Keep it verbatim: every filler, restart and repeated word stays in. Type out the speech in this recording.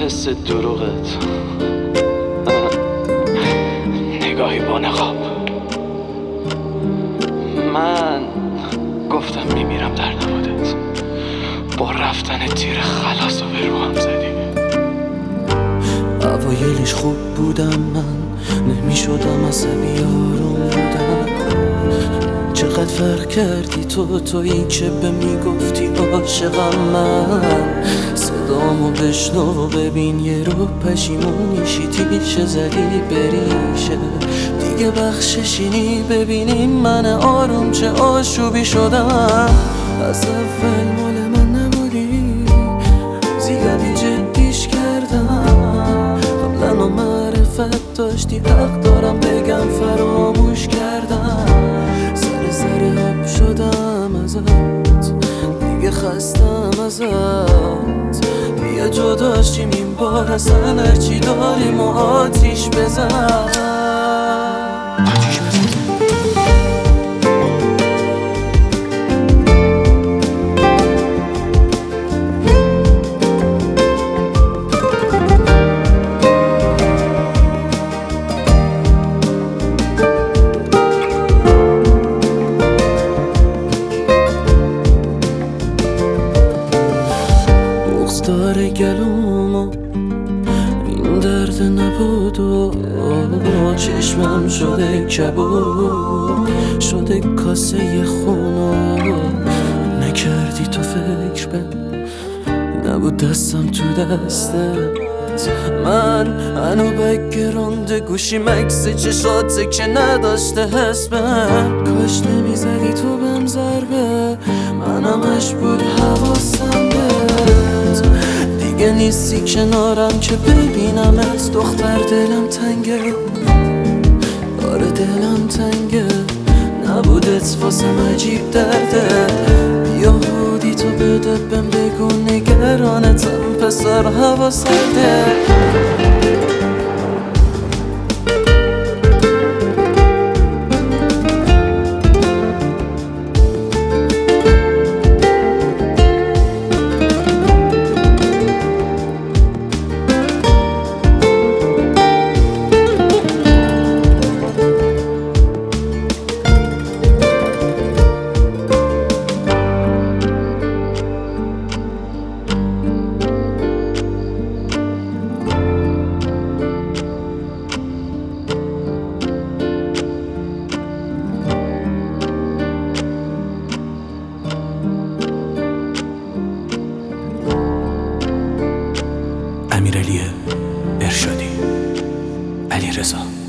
حس دروغت، نگاهی با نقاب. من گفتم میمیرم در نبودت، با رفتن تیر خلاص و به روحم زدی. اوایلش خوب بودم من، نمیشدم عصبی آروم بودم. چقدر فرق کردی تو تویی که به میگفتی عاشقم من. صدامو بشنو ببین یه رو پشیمونیشی تیشه زدی بریشه. دیگه بخششینی ببینی من آروم چه آشوبی شدم. از اول مال من نبودی، زیادی جدیش کردم. قبلا معرفت داشتی، حق دارم بگم فراموش کردم. سر سر آب شدم ازت، دیگه خستم ازت. بیا جدا شیم این بار، اصلا هرچی داریم و آتیش بزن. آتیش بزن. داره گلومو این درد نبود و چشمم شده کبود، شده کاسه خونو. نکردی تو فکر به نبود دستم تو دستت. من هنو بگرانده گوشی مکس چشاته که نداشته حسبم. کاش نمیزدی تو بهم ضربه، منم مجبور حواسم بهت. دیگه نیستی کنارم که ببینمت، دختر دلم تنگه. آره دلم تنگه، نبودت واسم عجیب درده. یهودی تو بده بهم بگو نگرانتم پسر حواسته. امیرعلی ارشادی، علیرضا.